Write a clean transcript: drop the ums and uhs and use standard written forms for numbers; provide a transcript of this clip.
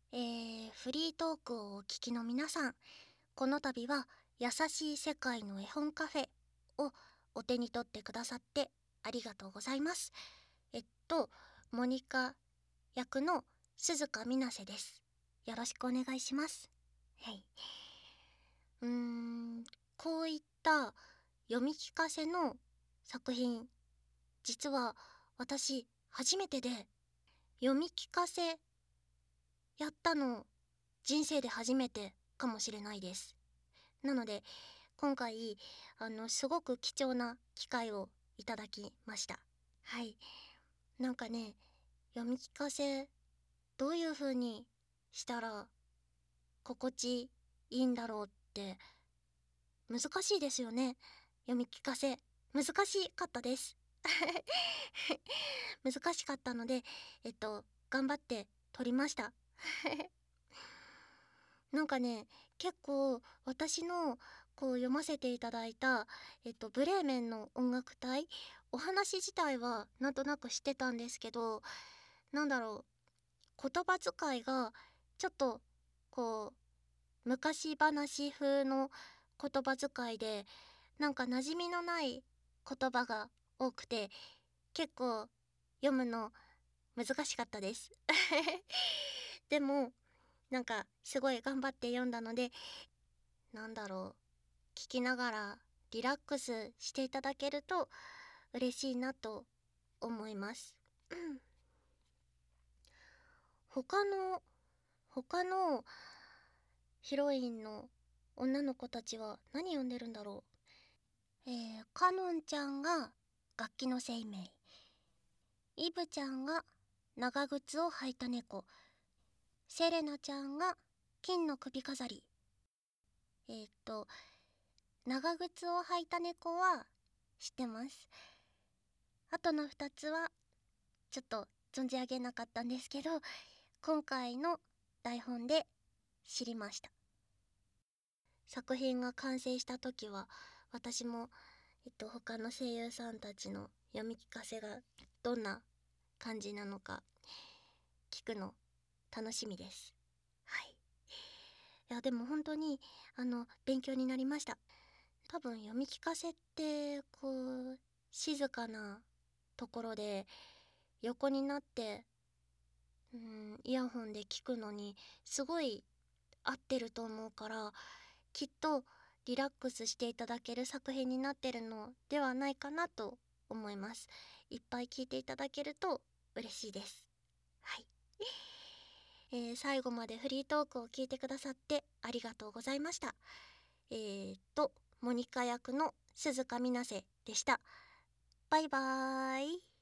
フリートークをお聞きの皆さん、この度は優しい世界の絵本カフェをお手に取ってくださってありがとうございます。モニカ役の鈴鹿みなせです。よろしくお願いします。はい。こういった読み聞かせの作品、実は私初めてで、読み聞かせやったの人生で初めてかもしれないです。なので今回すごく貴重な機会をいただきました。はい。なんかね、読み聞かせどういう風にしたら心地いいんだろうって難しいですよね。読み聞かせ難しかったです。難しかったので頑張って撮りました。なんかね、結構私の読ませていただいたブレーメンの音楽隊、お話自体はなんとなく知ってたんですけど、なんだろう、言葉遣いがちょっと昔話風の言葉遣いで、なんか馴染みのない言葉が多くて、結構読むの難しかったです。でもなんかすごい頑張って読んだので、なんだろう、聞きながらリラックスしていただけると嬉しいなと思います。他のヒロインの女の子たちは何読んでるんだろう。かのんちゃんが楽器の生命、イブちゃんが長靴を履いた猫、セレナちゃんが金の首飾り。長靴を履いた猫は知ってます。あとの2つはちょっと存じ上げなかったんですけど、今回の台本で知りました。作品が完成した時は私も他の声優さんたちの読み聞かせがどんな感じなのか聞くの楽しみです。はい。いやでも本当に勉強になりました。多分読み聞かせって静かなところで横になってイヤホンで聞くのにすごい合ってると思うから、きっとリラックスしていただける作品になってるのではないかなと思います。いっぱい聞いていただけると嬉しいです。はい。最後までフリートークを聞いてくださってありがとうございました。モニカ役の鈴鹿みなせでした。バイバーイ。